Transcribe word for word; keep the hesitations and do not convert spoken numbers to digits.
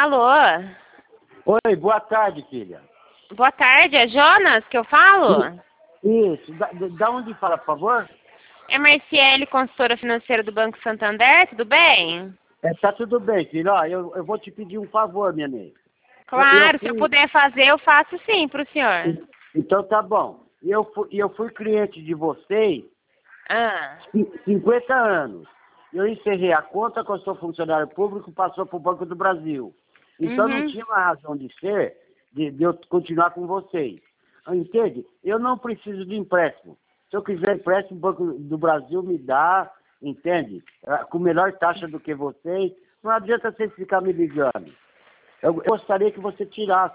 Alô? Oi, boa tarde, filha. Boa tarde, é Jonas que eu falo? Isso, da, da onde fala, por favor? É Marciele, consultora financeira do Banco Santander, tudo bem? É, tá tudo bem, filho. Ó, eu, eu vou te pedir um favor, minha nega. Claro, Eu, eu se eu fui... puder fazer, eu faço sim pro senhor. Então tá bom. Eu fui, eu fui cliente de vocês Ah, cin- cinquenta anos. Eu encerrei a conta, que eu sou funcionário público, passou para o Banco do Brasil. Então não uhum. tinha uma razão de ser de, de eu continuar com vocês. Entende? Eu não preciso de empréstimo. Se eu quiser empréstimo, o Banco do Brasil me dá, entende? Ah, com melhor taxa do que vocês. Não adianta vocês ficar me ligando. Eu gostaria que você tirasse